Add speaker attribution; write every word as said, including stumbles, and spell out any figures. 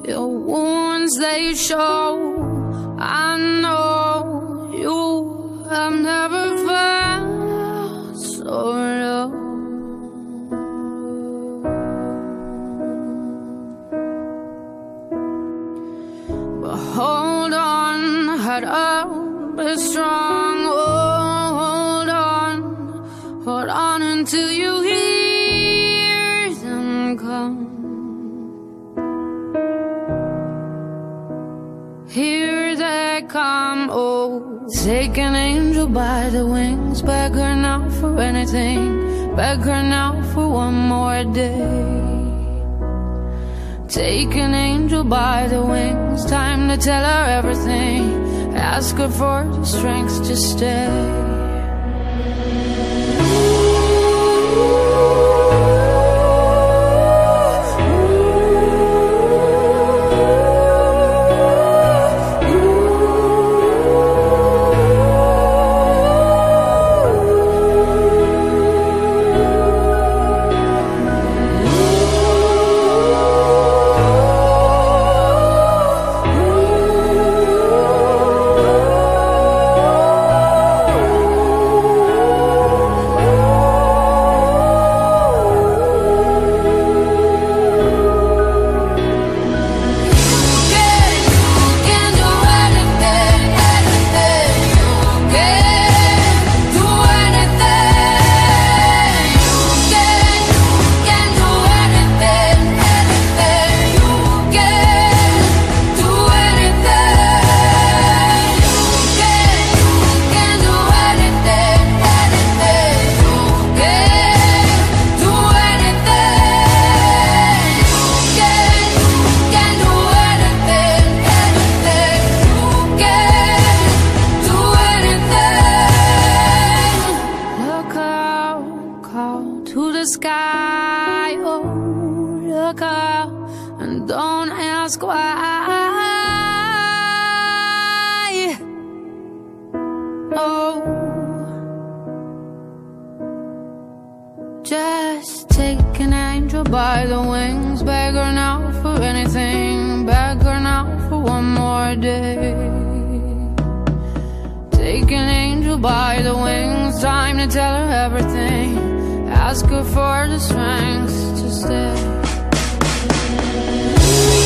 Speaker 1: Your wounds, they show. I know you have never felt so low. But hold on, head up, be strong. Oh, hold on, hold on until you hear them come. Here they come, oh. Take an angel by the wings, beg her now for anything, beg her now for one more day. Take an angel by the wings, time to tell her everything, ask her for the strength to stay. To the sky, oh, look up and don't ask why. Oh, just take an angel by the wings, beg her now for anything, beg her now for one more day. Take an angel by the wings, time to tell her everything, ask her for the strength to stay.